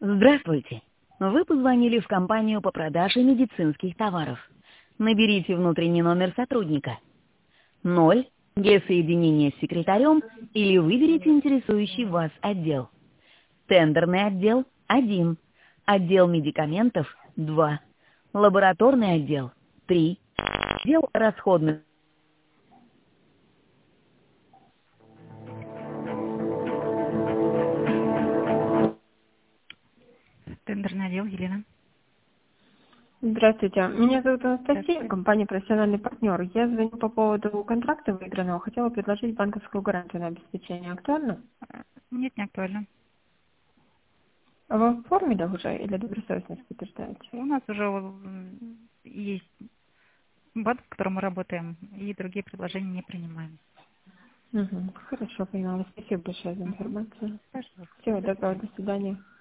Здравствуйте. Вы позвонили в компанию по продаже медицинских товаров. Наберите внутренний номер сотрудника. 0 для соединения с секретарем или выберите интересующий вас отдел. Тендерный отдел– 1. Отдел медикаментов– 2. Лабораторный отдел– 3. Отдел расходных. Тендерный отдел, Елена. Здравствуйте. Меня зовут Анастасия, Здравствуйте. компания «Профессиональный партнер». Я звоню по поводу контракта выигранного. Хотела предложить банковскую гарантию на обеспечение. Актуально? Нет, не актуально. А вы оформили уже или добросовестность подтверждаете? У нас уже есть банк, с которым мы работаем, и другие предложения не принимаем. Угу. Хорошо, поняла. Спасибо большое за Угу. информацию. Пожалуйста. Всего До доброго, свидания. до свидания.